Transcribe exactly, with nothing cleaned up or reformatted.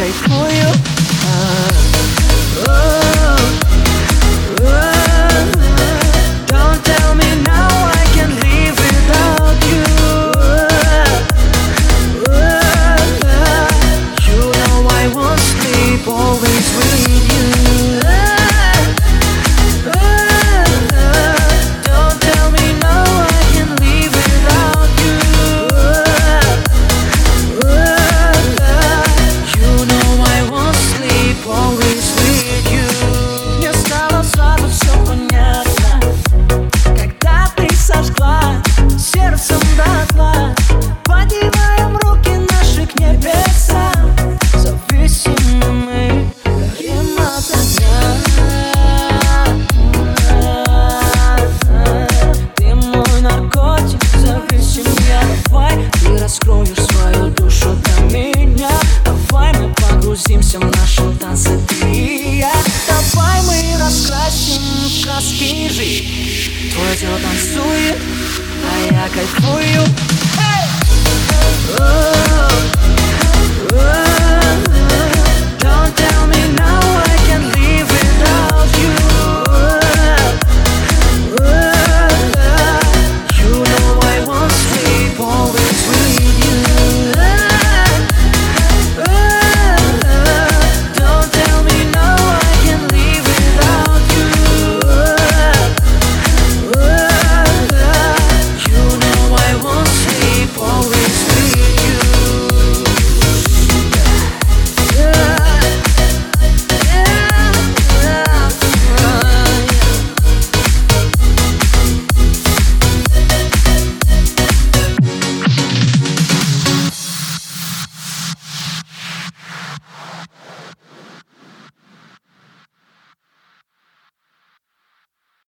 кайфую. Don't tell me now I can't live without you. You know I won't sleep, always with you. Don't tell me now I can't live without you. You know I won't sleep, always with you. Мне стало сразу все понятно, когда ты сожгла сердцем дотла. Поднимаем руки наши к небесам, зависимы мы горим от огня. Ты мой наркотик, зависим я. Давай ты раскроешь свою душу для меня. Давай мы погрузимся в наши танцы, ты и я. Давай мы раскрасим в краски жизнь. Твое тело танцует, а я кайфую. Hey! Oh, oh.